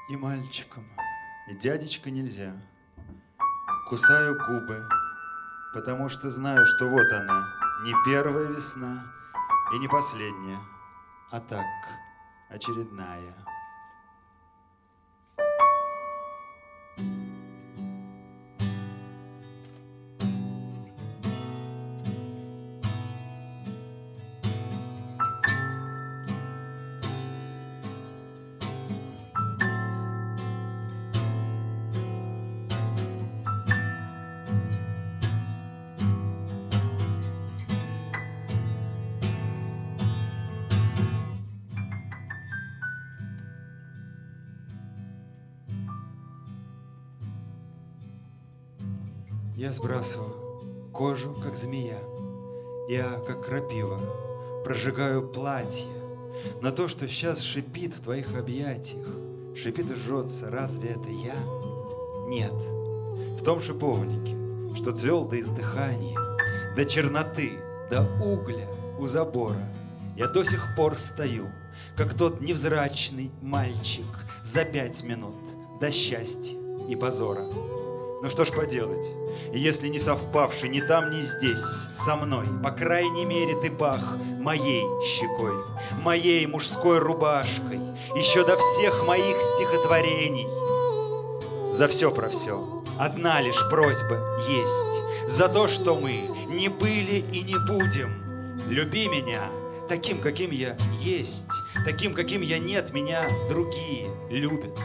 И мальчиком, и дядечка нельзя. Кусаю губы, потому что знаю, что вот она, не первая весна и не последняя, а так, очередная. Я сбрасываю кожу, как змея. Я, как крапива, прожигаю платье. Но то, что сейчас шипит в твоих объятиях, шипит и жжется, разве это я? Нет. В том шиповнике, что цвел до издыхания, до черноты, до угля у забора, я до сих пор стою, как тот невзрачный мальчик за 5 минут до счастья и позора. Ну что ж поделать, если не совпавший ни там, ни здесь со мной, по крайней мере ты пах моей щекой, моей мужской рубашкой, еще до всех моих стихотворений. За все про все одна лишь просьба есть, за то, что мы не были и не будем. Люби меня таким, каким я есть, таким, каким я нет, меня другие любят.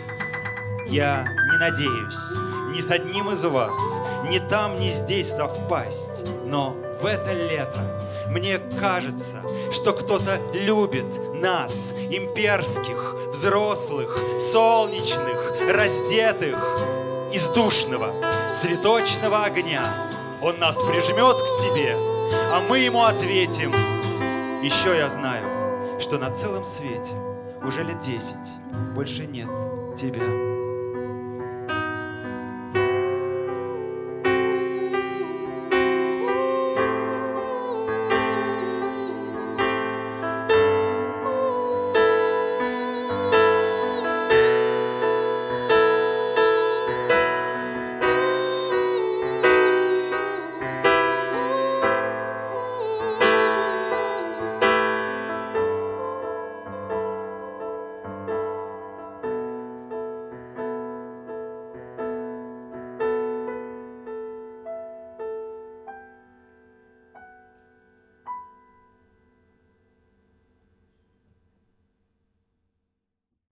Я не надеюсь ни с одним из вас, ни там, ни здесь совпасть, но в это лето мне кажется, что кто-то любит нас, имперских, взрослых, солнечных, раздетых, из душного, цветочного огня. Он нас прижмет к себе, а мы ему ответим. Еще я знаю, что на целом свете уже лет 10 больше нет тебя.